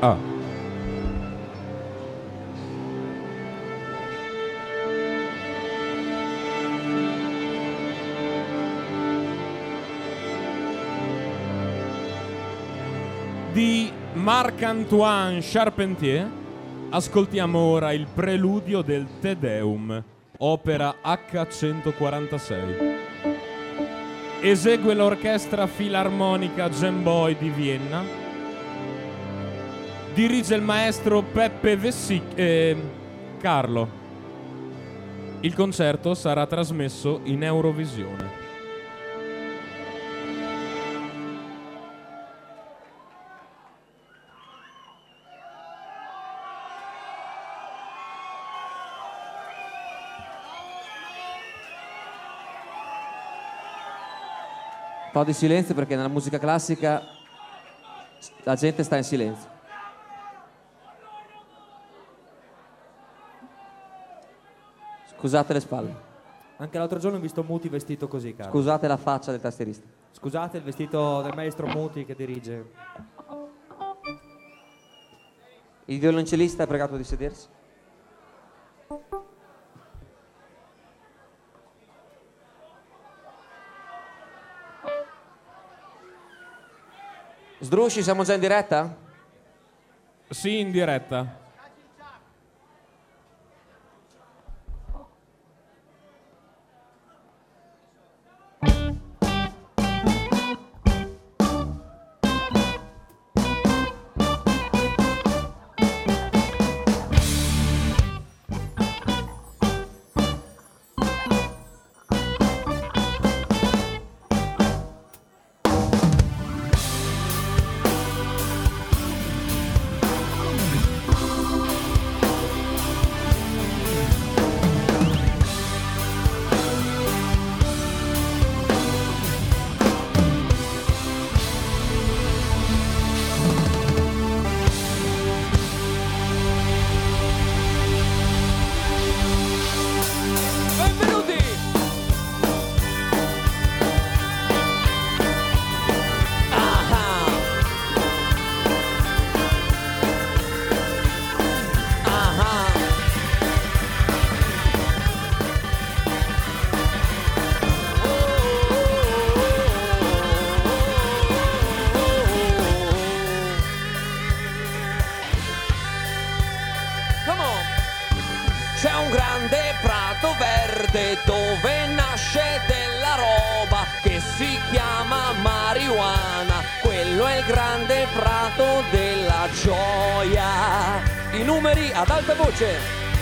Ah. Di Marc-Antoine Charpentier ascoltiamo ora il preludio del Te Deum, opera H146. Esegue l'Orchestra Filarmonica Gemboy di Vienna. Dirige il maestro Peppe Carlo. Il concerto sarà trasmesso in Eurovisione. Un po' di silenzio perché nella musica classica la gente sta in silenzio. Scusate le spalle. Anche l'altro giorno ho visto Muti vestito così, caro. Scusate la faccia del tastierista. Scusate il vestito del maestro Muti che dirige. Il violoncellista è pregato di sedersi. Sdrusci, siamo già in diretta? Sì, in diretta. C'è un grande prato verde dove nasce della roba che si chiama marijuana. Quello è il grande prato della gioia. I numeri ad alta voce.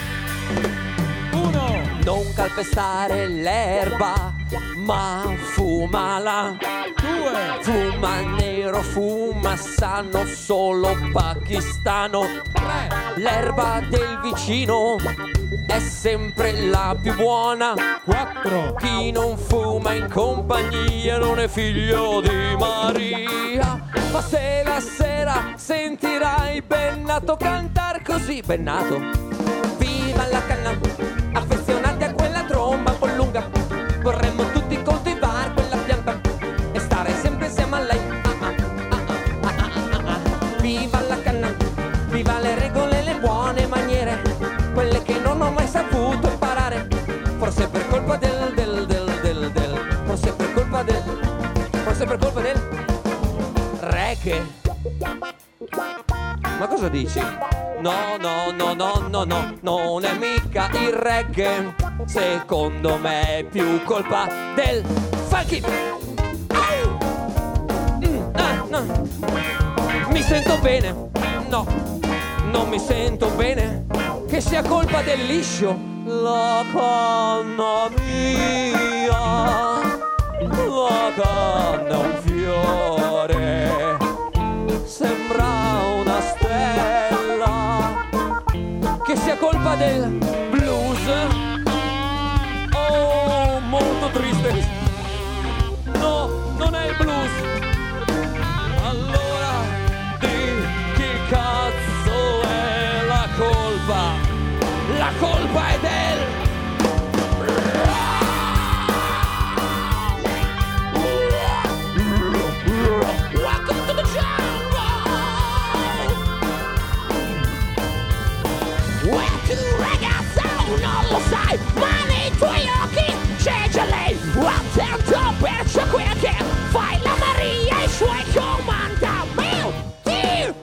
1. Non calpestare l'erba, ma fumala. 2. Fuma nero, fuma sano, solo pakistano. 3. L'erba del vicino è sempre la più buona. 4. Chi non fuma in compagnia non è figlio di Maria. Ma se la sera sentirai Bennato cantar così, Bennato, viva la canna, affezionati a quella tromba un po' lunga, vorremmo tutti coltivare quella pianta e stare sempre insieme a lei. Viva la canna, viva le regole e le buone maniere, quelle che non ho mai saputo imparare, forse per colpa forse per colpa del reggae. Ma cosa dici? No, non è mica il reggae, secondo me è più colpa del funky. No. Mi sento bene, no, non mi sento bene, che sia colpa del liscio. La canna mia, la canna è un fiore, sembra una stella, che sia colpa del blues. Oh, molto triste. No, non è il blues. Allora di chi cazzo è la colpa? La colpa è del Welcome to the jungle.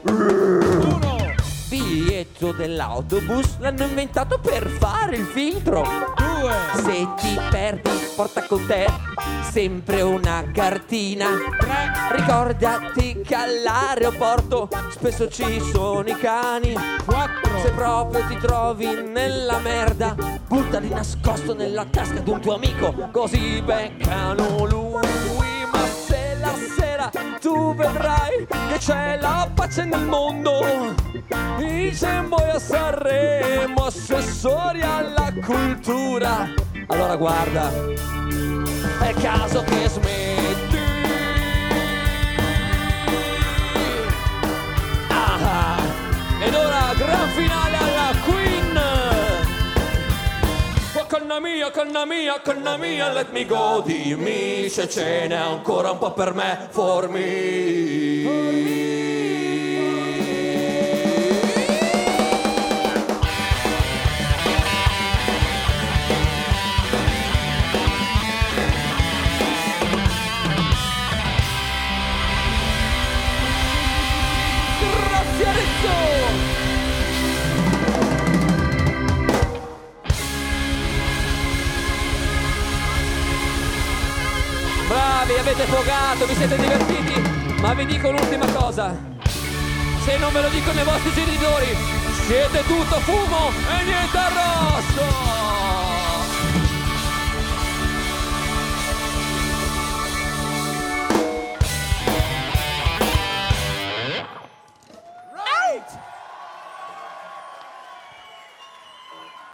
1. Biglietto dell'autobus l'hanno inventato per fare il filtro. 2. Se ti perdi, porta con te sempre una cartina. 3. Ricordati che all'aeroporto spesso ci sono i cani. 4. Se proprio ti trovi nella merda, buttali nascosto nella tasca di un tuo amico, così beccano lui. Ma se la sera tu vedrai che c'è la pace nel mondo, dice poi a Sanremo, assessori alla cultura. Allora guarda, è il caso che smetti. Ah, ed ora gran finale alla Queen. Oh, canna mia, let me go. Dimmi se ce n'è ancora un po' per me, for me. Grazie Arezzo! Bravi, avete fogato, vi siete divertiti, ma vi dico l'ultima cosa: se non ve lo dicono i vostri genitori, siete tutto fumo e niente arrosto!